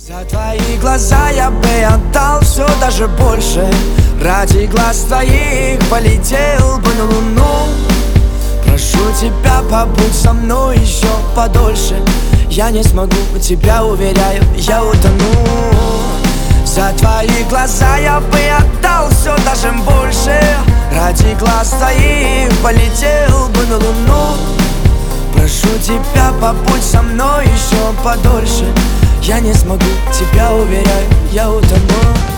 За твои глаза я бы отдал все, даже больше. Ради глаз твоих полетел бы на луну. Прошу тебя, побудь со мной еще подольше. Я не смогу, тебя уверяю, я утону. За твои глаза я бы отдал все, даже больше. Ради глаз твоих полетел бы на луну. Прошу тебя, побудь со мной еще подольше. Я не смогу, тебя уверяю, я утону.